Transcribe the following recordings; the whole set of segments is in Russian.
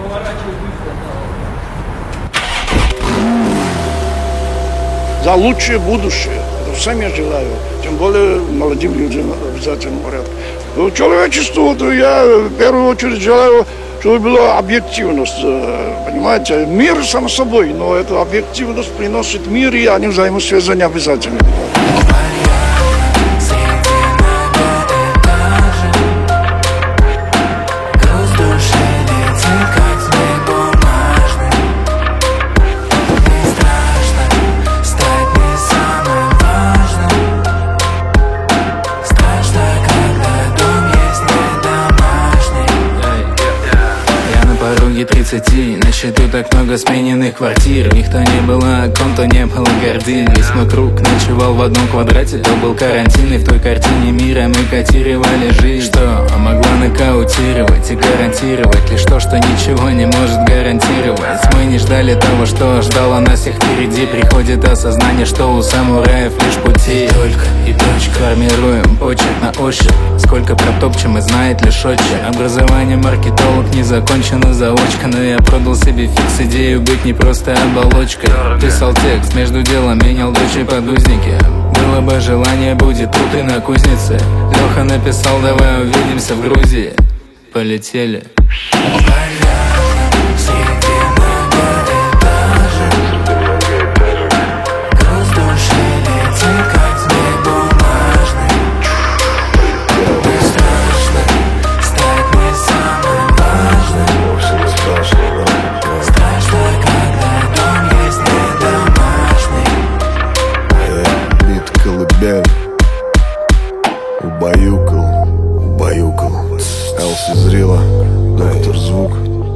За лучшее будущее. Это всем я желаю. Тем более молодым людям в обязательном порядке. Человечеству я в первую очередь желаю, чтобы была объективность. Понимаете, мир сам собой, но эта объективность приносит мир, и они взаимосвязаны обязательно. Пороге 30, на счету так много смененных квартир. Никто не было окон, то не было гордынь. Весь мой круг ночевал в одном квадрате. То был карантин, и в той картине мира мы котировали жизнь. Что могла нокаутировать и гарантировать лишь то, что ничего не может гарантировать. Мы не ждали того, что ждало нас всех впереди. Приходит осознание, что у самураев лишь пути. Только и точка. Формируем почерк на ощупь. Сколько протопчем и знает лишь отче. Образование маркетолог не закончено заочка, но я продал себе фикс идею быть не просто оболочкой. Писал текст, между делом менял дочь и подгузники. Было бы желание, будет тут и на кузнице. Леха написал, давай увидимся в Грузии. Полетели. Убаюкал, Элси зрела, доктор звук.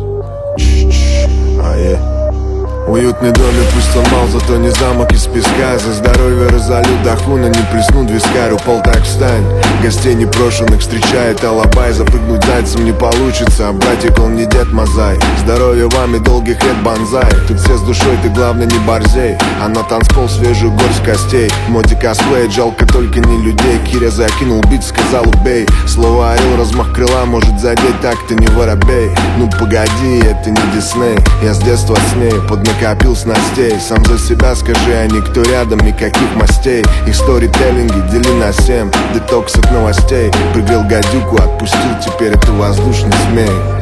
Уютный домик, пусть он мал, зато не замок из песка. За здоровье разолю дохуна, не плеснут вискарь. Упал, так встань, гостей непрошенных встречает алабай. Запрыгнуть зайцем не получится, а братик он не Дед Мазай. Здоровья вам и долгих лет банзай. Тут все с душой, ты главное не борзей. А на танцпол свежую горсть костей. В моде косплея, жалко только не людей. Киря закинул бит, сказал убей. Слово орел, размах крыла может задеть, так ты не воробей. Ну погоди, это не Дисней. Я с детства с ней накопил снастей. Сам за себя скажи, а никто рядом, никаких мастей. Их сторителлинги дели на 7. Детокс от новостей. Пригрел гадюку, отпустил, теперь это воздушный змей.